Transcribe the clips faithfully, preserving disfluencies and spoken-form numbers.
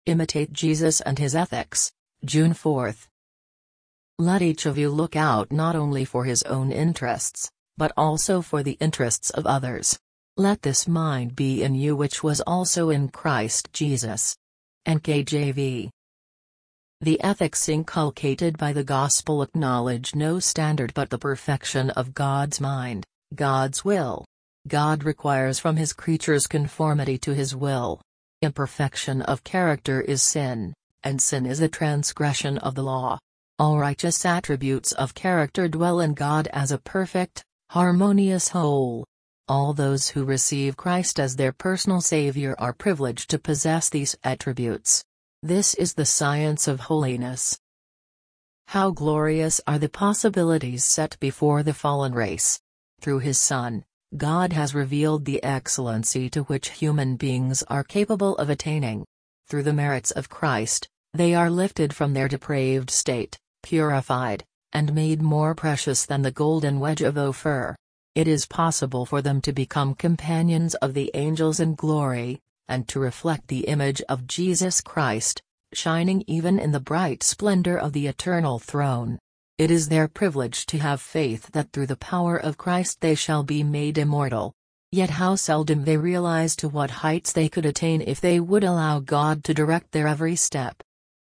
Imitate Jesus and his ethics. June fourth. Let each of you look out not only for his own interests, but also for the interests of others. Let this mind be in you which was also in Christ Jesus. N K J V. The ethics inculcated by the gospel acknowledge no standard but the perfection of God's mind, God's will. God requires from his creatures conformity to his will. Imperfection of character is sin, and sin is a transgression of the law. All righteous attributes of character dwell in God as a perfect, harmonious whole. All those who receive Christ as their personal Savior are privileged to possess these attributes. This is the science of holiness. How glorious are the possibilities set before the fallen race. Through his Son, God has revealed the excellency to which human beings are capable of attaining. Through the merits of Christ, they are lifted from their depraved state, purified, and made more precious than the golden wedge of Ophir. It is possible for them to become companions of the angels in glory, and to reflect the image of Jesus Christ, shining even in the bright splendor of the eternal throne. It is their privilege to have faith that through the power of Christ they shall be made immortal. Yet how seldom they realize to what heights they could attain if they would allow God to direct their every step.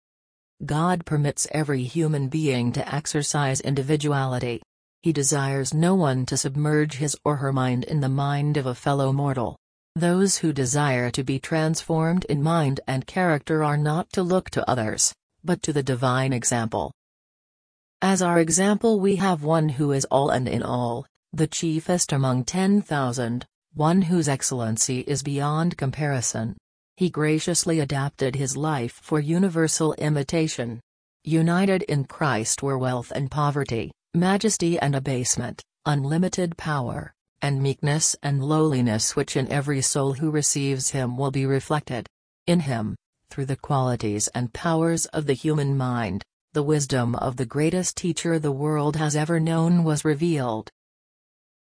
God permits every human being to exercise individuality. He desires no one to submerge his or her mind in the mind of a fellow mortal. Those who desire to be transformed in mind and character are not to look to others, but to the divine example. As our example we have one who is all and in all, the chiefest among ten thousand, one whose excellency is beyond comparison. He graciously adapted his life for universal imitation. United in Christ were wealth and poverty, majesty and abasement, unlimited power, and meekness and lowliness which in every soul who receives him will be reflected. In him, through the qualities and powers of the human mind, the wisdom of the greatest teacher the world has ever known was revealed.